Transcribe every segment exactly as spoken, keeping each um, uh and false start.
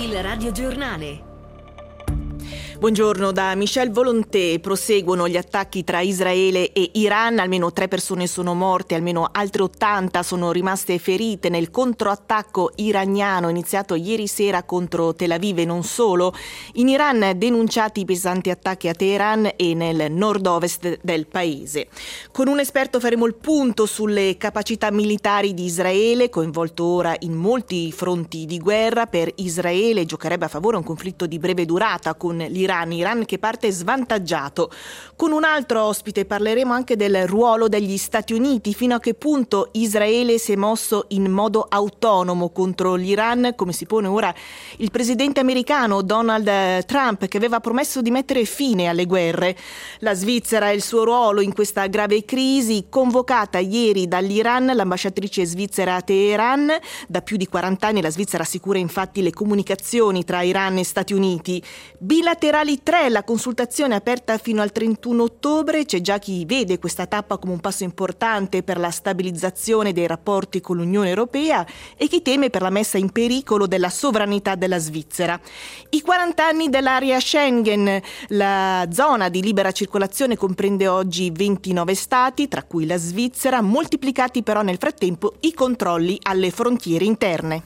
Il radiogiornale. Buongiorno da Michel Volonté. Proseguono gli attacchi tra Israele e Iran. Almeno tre persone sono morte, almeno altre ottanta sono rimaste ferite nel controattacco iraniano iniziato ieri sera contro Tel Aviv e non solo. In Iran denunciati pesanti attacchi a Teheran e nel nord-ovest del paese. Con un esperto faremo il punto sulle capacità militari di Israele, coinvolto ora in molti fronti di guerra. Per Israele giocherebbe a favore un conflitto di breve durata con l'Iran. Iran che parte svantaggiato. Con un altro ospite parleremo anche del ruolo degli Stati Uniti, fino a che punto Israele si è mosso in modo autonomo contro l'Iran, come si pone ora il presidente americano Donald Trump, che aveva promesso di mettere fine alle guerre. La Svizzera e il suo ruolo in questa grave crisi. Convocata ieri dall'Iran l'ambasciatrice svizzera a Teheran. Da più di quaranta anni la Svizzera assicura infatti le comunicazioni tra Iran e Stati Uniti. Bilaterali tre, la consultazione è aperta fino al trentuno ottobre. C'è già chi vede questa tappa come un passo importante per la stabilizzazione dei rapporti con l'Unione Europea e chi teme per la messa in pericolo della sovranità della Svizzera. I quaranta anni dell'area Schengen. La zona di libera circolazione comprende oggi ventinove stati, tra cui la Svizzera, moltiplicati però nel frattempo i controlli alle frontiere interne.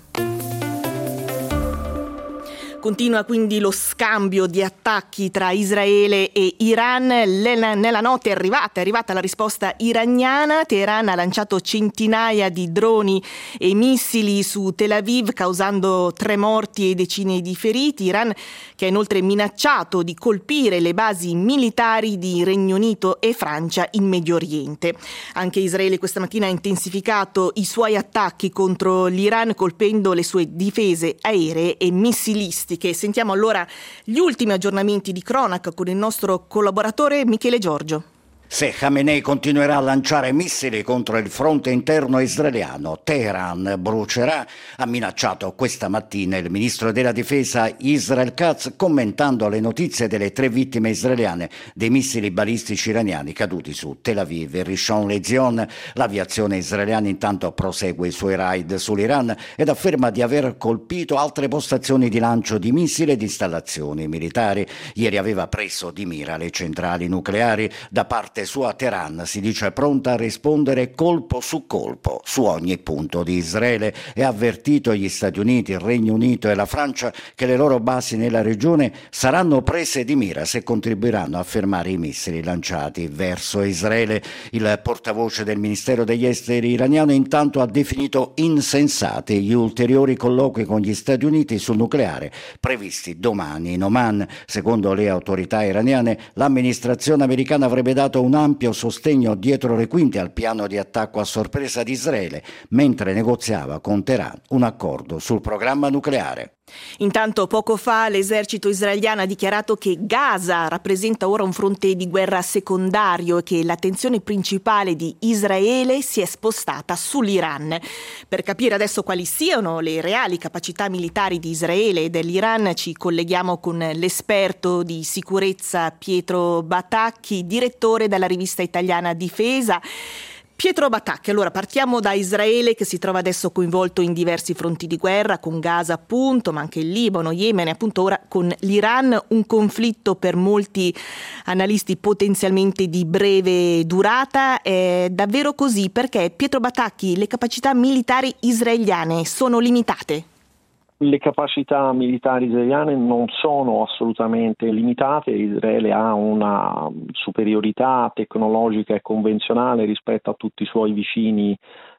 Continua quindi lo scambio di attacchi tra Israele e Iran. Nella notte è arrivata, è arrivata la risposta iraniana. Teheran ha lanciato centinaia di droni e missili su Tel Aviv, causando tre morti e decine di feriti. Iran che ha inoltre minacciato di colpire le basi militari di Regno Unito e Francia in Medio Oriente. Anche Israele questa mattina ha intensificato i suoi attacchi contro l'Iran, colpendo le sue difese aeree e missilistiche. Sentiamo allora gli ultimi aggiornamenti di cronaca con il nostro collaboratore Michele Giorgio. Se Khamenei continuerà a lanciare missili contro il fronte interno israeliano, Teheran brucerà, ha minacciato questa mattina il ministro della difesa Israel Katz, commentando le notizie delle tre vittime israeliane dei missili balistici iraniani caduti su Tel Aviv e Rishon LeZion. L'aviazione israeliana intanto prosegue i suoi raid sull'Iran ed afferma di aver colpito altre postazioni di lancio di missili ed installazioni militari. Ieri aveva preso di mira le centrali nucleari. Da parte sua Teheran si dice pronta a rispondere colpo su colpo su ogni punto di Israele e ha avvertito gli Stati Uniti, il Regno Unito e la Francia che le loro basi nella regione saranno prese di mira se contribuiranno a fermare i missili lanciati verso Israele. Il portavoce del Ministero degli Esteri iraniano intanto ha definito insensati gli ulteriori colloqui con gli Stati Uniti sul nucleare previsti domani in Oman. Secondo le autorità iraniane, l'amministrazione americana avrebbe dato un un ampio sostegno dietro le quinte al piano di attacco a sorpresa di Israele, mentre negoziava con Teheran un accordo sul programma nucleare. Intanto poco fa l'esercito israeliano ha dichiarato che Gaza rappresenta ora un fronte di guerra secondario e che l'attenzione principale di Israele si è spostata sull'Iran. Per capire adesso quali siano le reali capacità militari di Israele e dell'Iran ci colleghiamo con l'esperto di sicurezza Pietro Batacchi, direttore della rivista italiana Difesa. Pietro Batacchi, allora partiamo da Israele che si trova adesso coinvolto in diversi fronti di guerra, con Gaza appunto, ma anche il Libano, Yemen e appunto ora con l'Iran, un conflitto per molti analisti potenzialmente di breve durata. È davvero così? Perché, Pietro Batacchi, le capacità militari israeliane sono limitate? Le capacità militari israeliane non sono assolutamente limitate. Israele ha una superiorità tecnologica e convenzionale rispetto a tutti i suoi vicini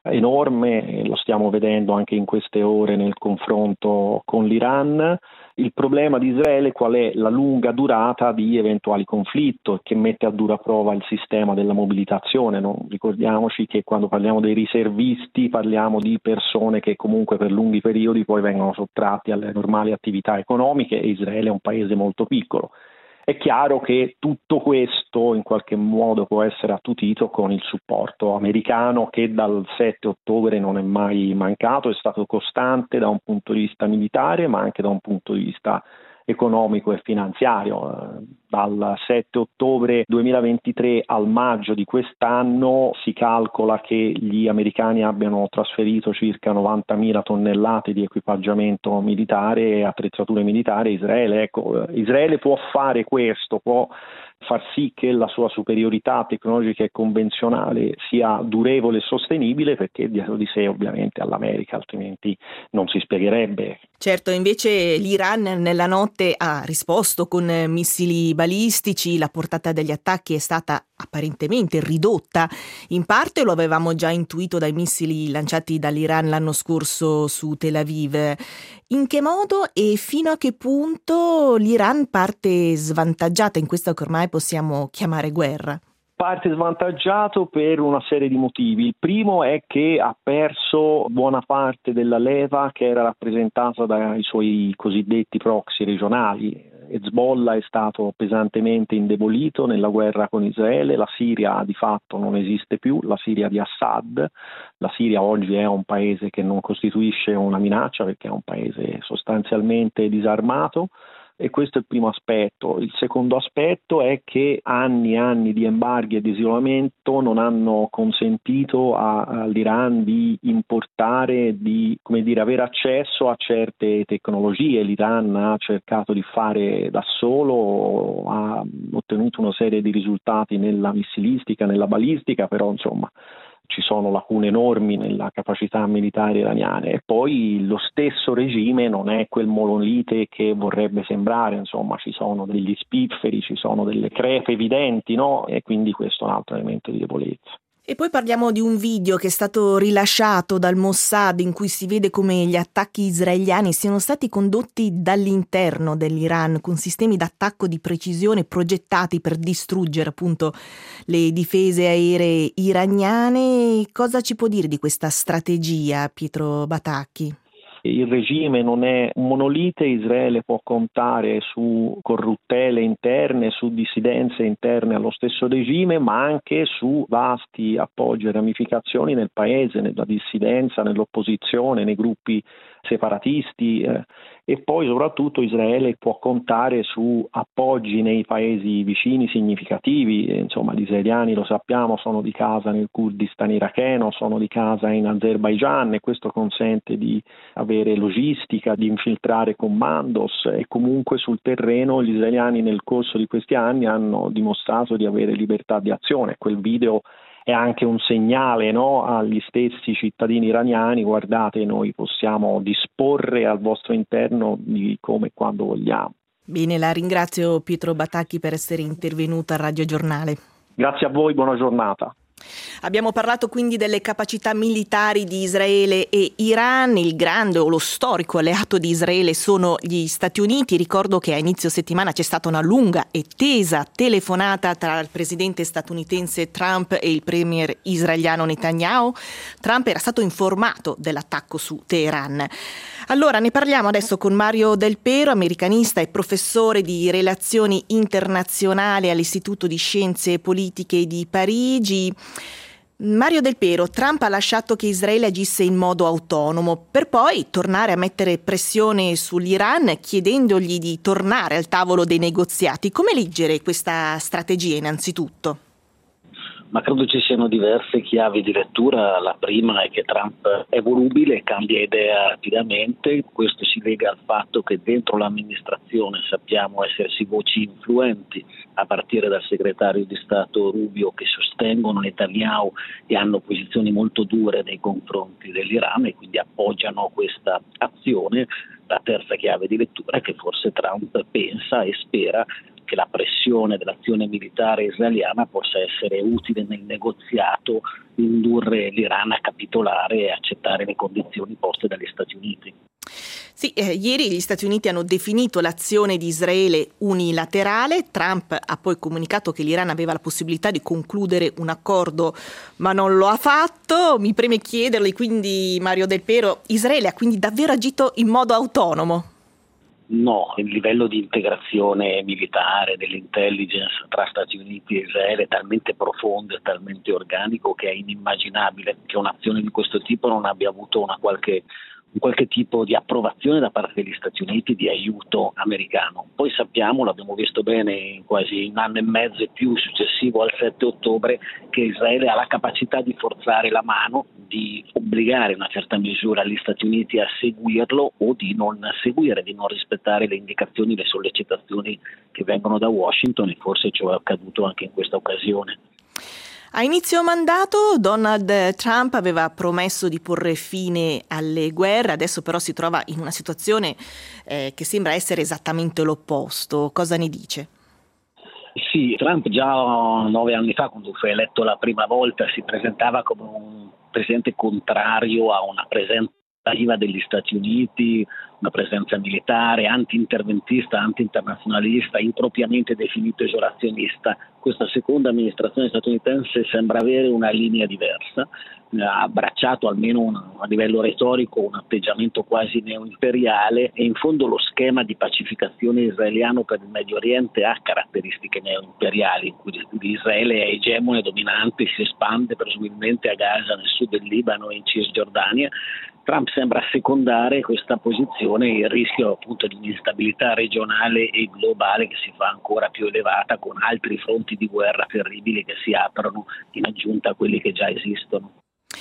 enorme, lo stiamo vedendo anche in queste ore nel confronto con l'Iran. Il problema di Israele qual è? La lunga durata di eventuali conflitti che mette a dura prova il sistema della mobilitazione. Non, ricordiamoci che quando parliamo dei riservisti parliamo di persone che comunque per lunghi periodi poi vengono sottratti alle normali attività economiche e Israele è un paese molto piccolo. È chiaro che tutto questo in qualche modo può essere attutito con il supporto americano che dal sette ottobre non è mai mancato, è stato costante da un punto di vista militare ma anche da un punto di vista economico e finanziario. Dal sette ottobre duemilaventitré al maggio di quest'anno si calcola che gli americani abbiano trasferito circa novantamila tonnellate di equipaggiamento militare e attrezzature militari a Israele. Ecco, Israele può fare questo, può far sì che la sua superiorità tecnologica e convenzionale sia durevole e sostenibile, perché dietro di sé ovviamente all'America, altrimenti non si spiegherebbe. Certo, invece l'Iran nella notte ha risposto con missili balistici, la portata degli attacchi è stata apparentemente ridotta, in parte lo avevamo già intuito dai missili lanciati dall'Iran l'anno scorso su Tel Aviv. In che modo e fino a che punto l'Iran parte svantaggiata in questa che ormai possiamo chiamare guerra? Parte svantaggiato per una serie di motivi. Il primo è che ha perso buona parte della leva che era rappresentata dai suoi cosiddetti proxy regionali. Hezbollah è stato pesantemente indebolito nella guerra con Israele, la Siria di fatto non esiste più, la Siria di Assad. La Siria oggi è un paese che non costituisce una minaccia perché è un paese sostanzialmente disarmato. E questo è il primo aspetto. Il secondo aspetto è che anni e anni di embarghi e di isolamento non hanno consentito a, all'Iran di importare, di come dire, avere accesso a certe tecnologie. L'Iran ha cercato di fare da solo, ha ottenuto una serie di risultati nella missilistica, nella balistica, però insomma ci sono lacune enormi nella capacità militare iraniana, e poi lo stesso regime non è quel monolite che vorrebbe sembrare, insomma ci sono degli spifferi, ci sono delle crepe evidenti, no? E quindi questo è un altro elemento di debolezza. E poi parliamo di un video che è stato rilasciato dal Mossad in cui si vede come gli attacchi israeliani siano stati condotti dall'interno dell'Iran con sistemi d'attacco di precisione progettati per distruggere appunto le difese aeree iraniane. Cosa ci può dire di questa strategia, Pietro Batacchi? Il regime non è un monolite, Israele può contare su corruttele interne, su dissidenze interne allo stesso regime, ma anche su vasti appoggi e ramificazioni nel paese, nella dissidenza, nell'opposizione, nei gruppi separatisti, eh, e poi soprattutto Israele può contare su appoggi nei paesi vicini significativi. E, insomma, gli israeliani, lo sappiamo, sono di casa nel Kurdistan iracheno, sono di casa in Azerbaigian, e questo consente di avere logistica, di infiltrare commandos, e comunque sul terreno gli israeliani nel corso di questi anni hanno dimostrato di avere libertà di azione. Quel video è anche un segnale, no, agli stessi cittadini iraniani: guardate, noi possiamo disporre al vostro interno di come e quando vogliamo. Bene, la ringrazio Pietro Batacchi per essere intervenuto a Radio Giornale. Grazie a voi, buona giornata. Abbiamo parlato quindi delle capacità militari di Israele e Iran. Il grande o lo storico alleato di Israele sono gli Stati Uniti. Ricordo che a inizio settimana c'è stata una lunga e tesa telefonata tra il presidente statunitense Trump e il premier israeliano Netanyahu. Trump era stato informato dell'attacco su Teheran. Allora ne parliamo adesso con Mario Del Pero, americanista e professore di relazioni internazionali all'Istituto di Scienze Politiche di Parigi. Mario Del Pero, Trump ha lasciato che Israele agisse in modo autonomo per poi tornare a mettere pressione sull'Iran chiedendogli di tornare al tavolo dei negoziati. Come leggere questa strategia innanzitutto? Ma credo ci siano diverse chiavi di lettura. La prima è che Trump è volubile e cambia idea rapidamente. Questo si lega al fatto che dentro l'amministrazione sappiamo essersi voci influenti, a partire dal segretario di Stato Rubio, che sostengono Netanyahu e hanno posizioni molto dure nei confronti dell'Iran e quindi appoggiano questa azione. La terza chiave di lettura è che forse Trump pensa e spera che la pressione dell'azione militare israeliana possa essere utile nel negoziato, indurre l'Iran a capitolare e accettare le condizioni poste dagli Stati Uniti. Sì, eh, ieri gli Stati Uniti hanno definito l'azione di Israele unilaterale. Trump ha poi comunicato che l'Iran aveva la possibilità di concludere un accordo, ma non lo ha fatto. Mi preme chiederle quindi, Mario Del Pero, Israele ha quindi davvero agito in modo autonomo? No, il livello di integrazione militare dell'intelligence tra Stati Uniti e Israele è talmente profondo e talmente organico che è inimmaginabile che un'azione di questo tipo non abbia avuto una qualche un qualche tipo di approvazione da parte degli Stati Uniti di aiuto americano. Poi sappiamo, l'abbiamo visto bene in quasi un anno e mezzo e più successivo al sette ottobre, che Israele ha la capacità di forzare la mano, di obbligare in una certa misura gli Stati Uniti a seguirlo o di non seguire, di non rispettare le indicazioni, le sollecitazioni che vengono da Washington, e forse ciò è accaduto anche in questa occasione. A inizio mandato Donald Trump aveva promesso di porre fine alle guerre, adesso però si trova in una situazione eh, che sembra essere esattamente l'opposto. Cosa ne dice? Sì, Trump già nove anni fa, quando fu eletto la prima volta, si presentava come un presidente contrario a una presenza viva degli Stati Uniti, una presenza militare, anti-interventista, anti-internazionalista, impropriamente definito isolazionista. Questa seconda amministrazione statunitense sembra avere una linea diversa, ha abbracciato almeno un, a livello retorico un atteggiamento quasi neoimperiale, e in fondo lo schema di pacificazione israeliano per il Medio Oriente ha caratteristiche neoimperiali, in cui Israele è egemone, dominante, si espande presumibilmente a Gaza, nel sud del Libano e in Cisgiordania. Trump sembra secondare questa posizione e il rischio appunto di un'instabilità regionale e globale che si fa ancora più elevata, con altri fronti di guerra terribili che si aprono in aggiunta a quelli che già esistono.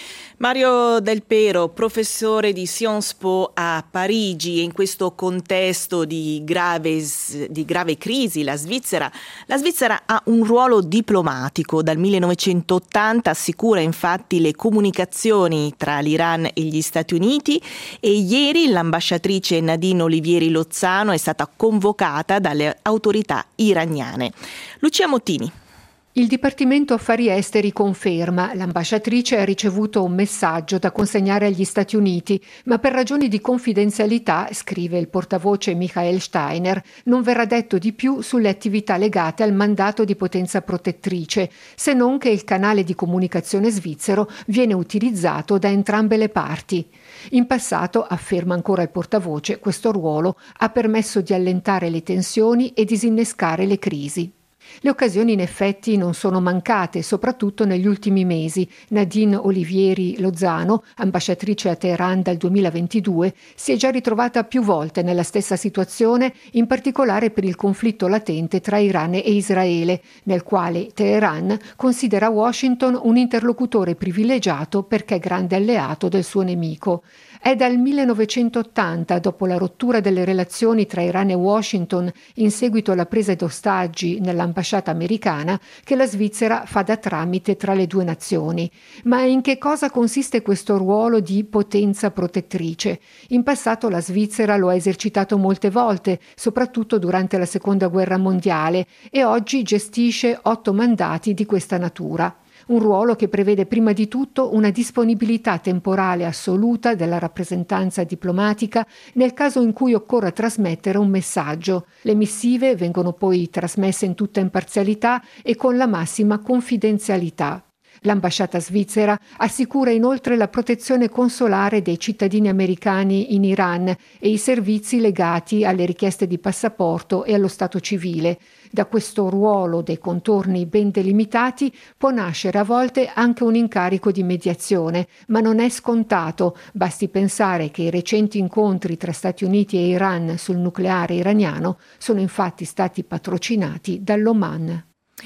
Mario Del Pero, professore di Sciences Po a Parigi, e in questo contesto di grave, di grave crisi la Svizzera, la Svizzera ha un ruolo diplomatico. Dal millenovecentottanta assicura infatti le comunicazioni tra l'Iran e gli Stati Uniti, e ieri l'ambasciatrice Nadine Olivieri Lozano è stata convocata dalle autorità iraniane. Lucia Mottini. Il Dipartimento Affari Esteri conferma: l'ambasciatrice ha ricevuto un messaggio da consegnare agli Stati Uniti, ma per ragioni di confidenzialità, scrive il portavoce Michael Steiner, non verrà detto di più sulle attività legate al mandato di potenza protettrice, se non che il canale di comunicazione svizzero viene utilizzato da entrambe le parti. In passato, afferma ancora il portavoce, questo ruolo ha permesso di allentare le tensioni e disinnescare le crisi. Le occasioni in effetti non sono mancate, soprattutto negli ultimi mesi. Nadine Olivieri Lozano, ambasciatrice a Teheran dal duemilaventidue, si è già ritrovata più volte nella stessa situazione, in particolare per il conflitto latente tra Iran e Israele, nel quale Teheran considera Washington un interlocutore privilegiato perché grande alleato del suo nemico. È dal millenovecentottanta, dopo la rottura delle relazioni tra Iran e Washington in seguito alla presa d'ostaggi nell'ambasciata americana, che la Svizzera fa da tramite tra le due nazioni. Ma in che cosa consiste questo ruolo di potenza protettrice? In passato la Svizzera lo ha esercitato molte volte, soprattutto durante la Seconda Guerra Mondiale, e oggi gestisce otto mandati di questa natura. Un ruolo che prevede prima di tutto una disponibilità temporale assoluta della rappresentanza diplomatica nel caso in cui occorra trasmettere un messaggio. Le missive vengono poi trasmesse in tutta imparzialità e con la massima confidenzialità. L'ambasciata svizzera assicura inoltre la protezione consolare dei cittadini americani in Iran e i servizi legati alle richieste di passaporto e allo stato civile. Da questo ruolo dei contorni ben delimitati può nascere a volte anche un incarico di mediazione, ma non è scontato. Basti pensare che i recenti incontri tra Stati Uniti e Iran sul nucleare iraniano sono infatti stati patrocinati dall'Oman.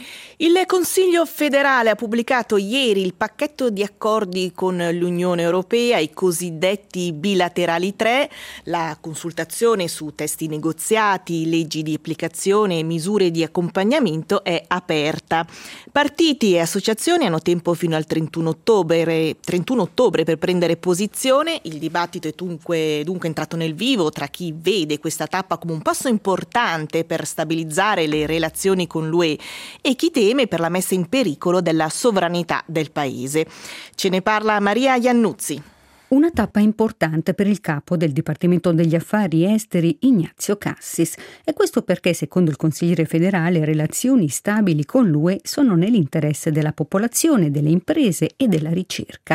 Il Consiglio federale ha pubblicato ieri il pacchetto di accordi con l'Unione Europea, i cosiddetti bilaterali tre. La consultazione su testi negoziati, leggi di applicazione e misure di accompagnamento è aperta. Partiti e associazioni hanno tempo fino al trentuno ottobre, trentuno ottobre per prendere posizione. Il dibattito è dunque, dunque entrato nel vivo tra chi vede questa tappa come un passo importante per stabilizzare le relazioni con l'U E e chi teme per la messa in pericolo della sovranità del paese. Ce ne parla Maria Iannuzzi. Una tappa importante per il capo del Dipartimento degli Affari Esteri Ignazio Cassis. E questo perché, secondo il consigliere federale, relazioni stabili con l'U E sono nell'interesse della popolazione, delle imprese e della ricerca.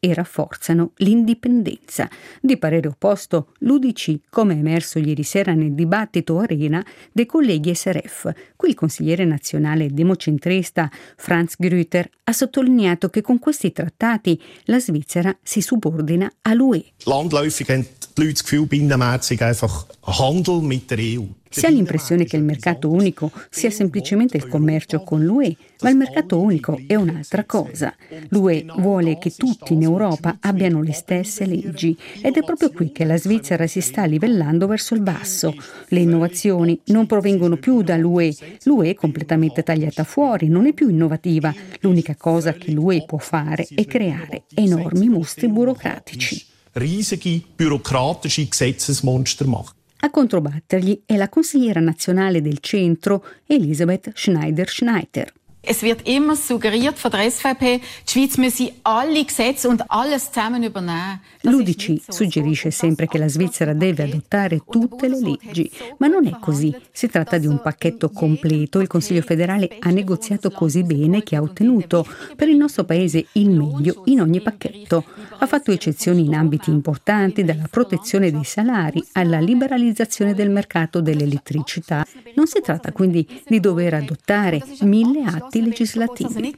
e rafforzano l'indipendenza. Di parere opposto l'U D C, come è emerso ieri sera nel dibattito Arena dei colleghi S R F. Qui il consigliere nazionale democentrista Franz Grüter ha sottolineato che con questi trattati la Svizzera si subordina all'U E. Landläufig haben die Leute das Gefühl, Binnenmarkt sei einfach Handel mit der E U. Si ha l'impressione che il mercato unico sia semplicemente il commercio con l'U E, ma il mercato unico è un'altra cosa. L'U E vuole che tutti in Europa abbiano le stesse leggi ed è proprio qui che la Svizzera si sta livellando verso il basso. Le innovazioni non provengono più dall'U E, l'U E è completamente tagliata fuori, non è più innovativa. L'unica cosa che l'U E può fare è creare enormi mostri burocratici. Riesige bürokratische Gesetzesmonster machen. A controbattergli è la consigliera nazionale del centro Elisabeth Schneider-Schneider. Es wird immer suggeriert von der S V P, die Schweiz müsse alle Gesetze und alles zusammen übernehmen. L'U D C suggerisce sempre che la Svizzera deve adottare tutte le leggi, ma non è così. Si tratta di un pacchetto completo. Il Consiglio federale ha negoziato così bene che ha ottenuto per il nostro paese il meglio in ogni pacchetto. Ha fatto eccezioni in ambiti importanti, dalla protezione dei salari alla liberalizzazione del mercato dell'elettricità. Non si tratta quindi di dover adottare mille atti legislativi.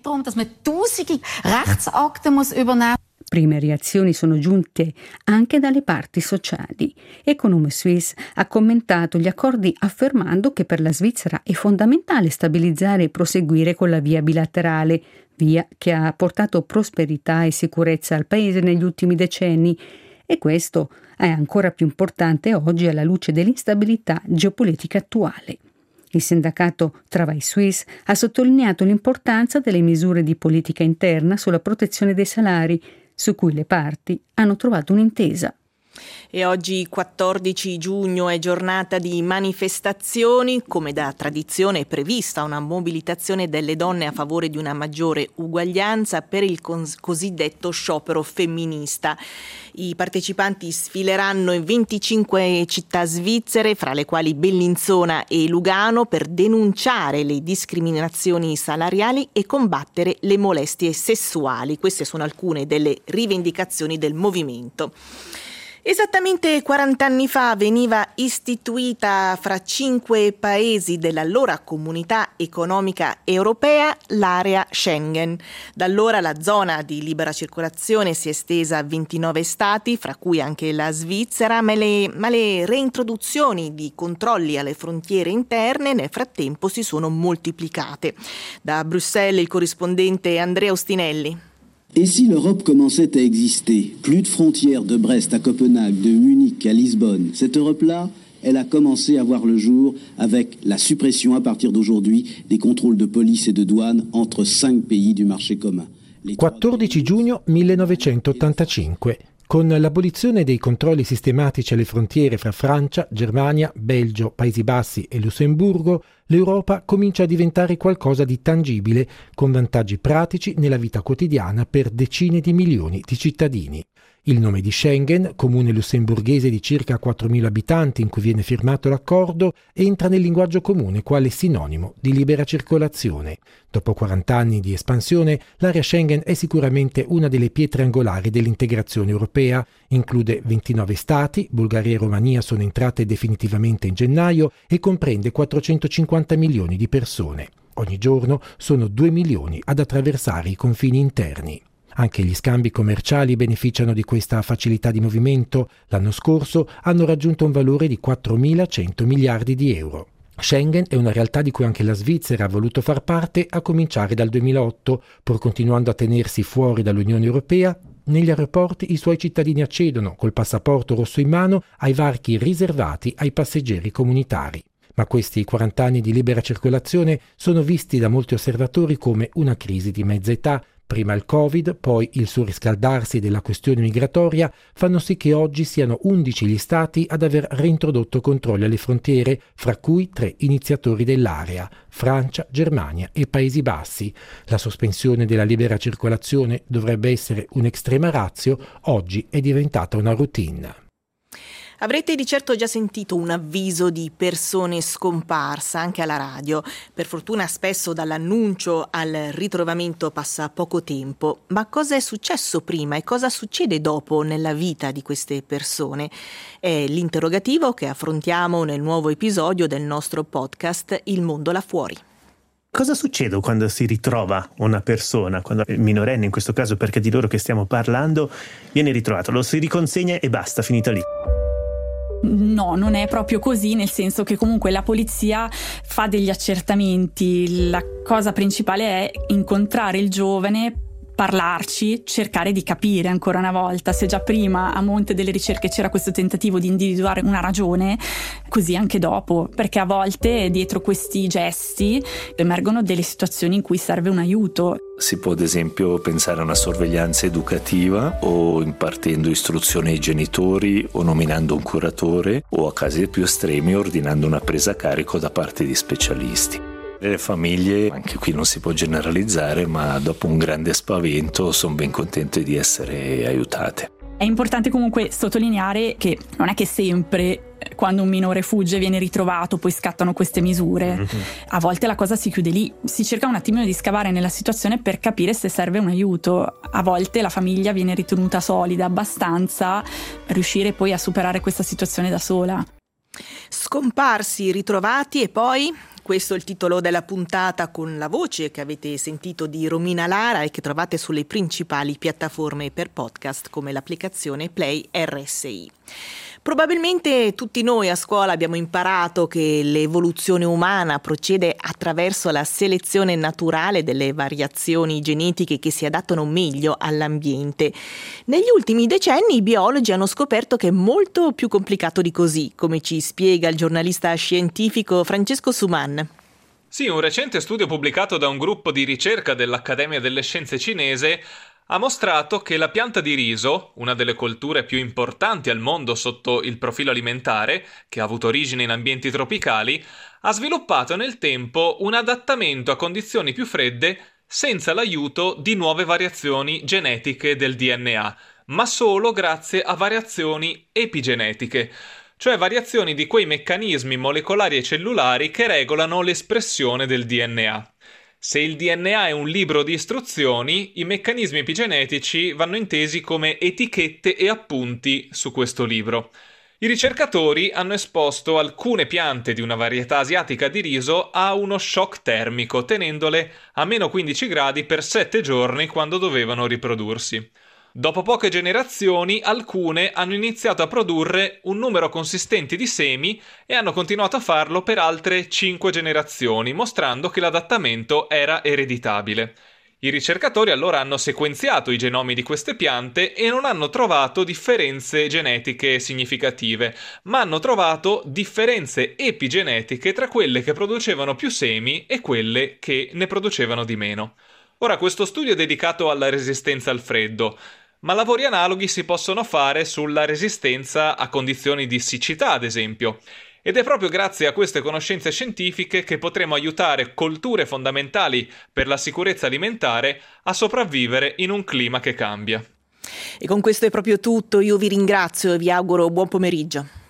Prime reazioni sono giunte anche dalle parti sociali. Economist Suisse ha commentato gli accordi affermando che per la Svizzera è fondamentale stabilizzare e proseguire con la via bilaterale, via che ha portato prosperità e sicurezza al paese negli ultimi decenni. E questo è ancora più importante oggi alla luce dell'instabilità geopolitica attuale. Il sindacato Travail Suisse ha sottolineato l'importanza delle misure di politica interna sulla protezione dei salari, su cui le parti hanno trovato un'intesa. E oggi quattordici giugno è giornata di manifestazioni, come da tradizione è prevista una mobilitazione delle donne a favore di una maggiore uguaglianza per il cos- cosiddetto sciopero femminista. I partecipanti sfileranno in venticinque città svizzere, fra le quali Bellinzona e Lugano, per denunciare le discriminazioni salariali e combattere le molestie sessuali. Queste sono alcune delle rivendicazioni del movimento. Esattamente quaranta anni fa veniva istituita fra cinque paesi dell'allora Comunità Economica Europea l'area Schengen. Da allora la zona di libera circolazione si è estesa a ventinove stati, fra cui anche la Svizzera, ma le, ma le reintroduzioni di controlli alle frontiere interne nel frattempo si sono moltiplicate. Da Bruxelles il corrispondente Andrea Ostinelli. Et si l'Europe commençait à exister, plus de frontières de Brest à Copenhague, de Munich à Lisbonne, cette Europe-là, elle a commencé à voir le jour avec la suppression à partir d'aujourd'hui des contrôles de police et de douane entre cinq pays du marché commun. quattordici giugno millenovecentottantacinque. Con l'abolizione dei controlli sistematici alle frontiere fra Francia, Germania, Belgio, Paesi Bassi e Lussemburgo, l'Europa comincia a diventare qualcosa di tangibile, con vantaggi pratici nella vita quotidiana per decine di milioni di cittadini. Il nome di Schengen, comune lussemburghese di circa quattromila abitanti in cui viene firmato l'accordo, entra nel linguaggio comune quale sinonimo di libera circolazione. Dopo quaranta anni di espansione, l'area Schengen è sicuramente una delle pietre angolari dell'integrazione europea. Include ventinove stati, Bulgaria e Romania sono entrate definitivamente in gennaio e comprende quattrocentocinquanta milioni di persone. Ogni giorno sono due milioni ad attraversare i confini interni. Anche gli scambi commerciali beneficiano di questa facilità di movimento. L'anno scorso hanno raggiunto un valore di quattromilacento miliardi di euro. Schengen è una realtà di cui anche la Svizzera ha voluto far parte a cominciare dal duemilaotto, pur continuando a tenersi fuori dall'Unione Europea. Negli aeroporti i suoi cittadini accedono, col passaporto rosso in mano, ai varchi riservati ai passeggeri comunitari. Ma questi quaranta anni di libera circolazione sono visti da molti osservatori come una crisi di mezza età. Prima il Covid, poi il surriscaldarsi della questione migratoria fanno sì che oggi siano undici gli stati ad aver reintrodotto controlli alle frontiere, fra cui tre iniziatori dell'area, Francia, Germania e Paesi Bassi. La sospensione della libera circolazione dovrebbe essere un'extrema ratio, oggi è diventata una routine. Avrete di certo già sentito un avviso di persone scomparse anche alla radio. Per fortuna spesso dall'annuncio al ritrovamento passa poco tempo. Ma cosa è successo prima e cosa succede dopo nella vita di queste persone? È l'interrogativo che affrontiamo nel nuovo episodio del nostro podcast Il mondo là fuori. Cosa succede quando si ritrova una persona, quando il minorenne in questo caso, perché di loro che stiamo parlando, viene ritrovato, lo si riconsegna e basta, finita lì? No, non è proprio così, nel senso che comunque la polizia fa degli accertamenti. La cosa principale è incontrare il giovane, parlarci, cercare di capire ancora una volta. Se già prima a monte delle ricerche c'era questo tentativo di individuare una ragione, così anche dopo, perché a volte dietro questi gesti emergono delle situazioni in cui serve un aiuto. Si può ad esempio pensare a una sorveglianza educativa o impartendo istruzioni ai genitori o nominando un curatore o a casi più estremi ordinando una presa a carico da parte di specialisti. Le famiglie, anche qui non si può generalizzare, ma dopo un grande spavento sono ben contente di essere aiutate. È importante comunque sottolineare che non è che sempre quando un minore fugge viene ritrovato poi scattano queste misure. Mm-hmm. A volte la cosa si chiude lì, si cerca un attimino di scavare nella situazione per capire se serve un aiuto. A volte la famiglia viene ritenuta solida abbastanza per riuscire poi a superare questa situazione da sola. Scomparsi, ritrovati e poi... Questo è il titolo della puntata con la voce che avete sentito di Romina Lara e che trovate sulle principali piattaforme per podcast come l'applicazione Play R S I. Probabilmente tutti noi a scuola abbiamo imparato che l'evoluzione umana procede attraverso la selezione naturale delle variazioni genetiche che si adattano meglio all'ambiente. Negli ultimi decenni i biologi hanno scoperto che è molto più complicato di così, come ci spiega il giornalista scientifico Francesco Suman. Sì, un recente studio pubblicato da un gruppo di ricerca dell'Accademia delle Scienze cinese ha mostrato che la pianta di riso, una delle colture più importanti al mondo sotto il profilo alimentare, che ha avuto origine in ambienti tropicali, ha sviluppato nel tempo un adattamento a condizioni più fredde senza l'aiuto di nuove variazioni genetiche del D N A, ma solo grazie a variazioni epigenetiche, cioè variazioni di quei meccanismi molecolari e cellulari che regolano l'espressione del D N A. Se il D N A è un libro di istruzioni, i meccanismi epigenetici vanno intesi come etichette e appunti su questo libro. I ricercatori hanno esposto alcune piante di una varietà asiatica di riso a uno shock termico, tenendole a meno quindici gradi per sette giorni quando dovevano riprodursi. Dopo poche generazioni, alcune hanno iniziato a produrre un numero consistente di semi e hanno continuato a farlo per altre cinque generazioni, mostrando che l'adattamento era ereditabile. I ricercatori allora hanno sequenziato i genomi di queste piante e non hanno trovato differenze genetiche significative, ma hanno trovato differenze epigenetiche tra quelle che producevano più semi e quelle che ne producevano di meno. Ora, questo studio è dedicato alla resistenza al freddo, ma lavori analoghi si possono fare sulla resistenza a condizioni di siccità, ad esempio. Ed è proprio grazie a queste conoscenze scientifiche che potremo aiutare colture fondamentali per la sicurezza alimentare a sopravvivere in un clima che cambia. E con questo è proprio tutto, io vi ringrazio e vi auguro buon pomeriggio.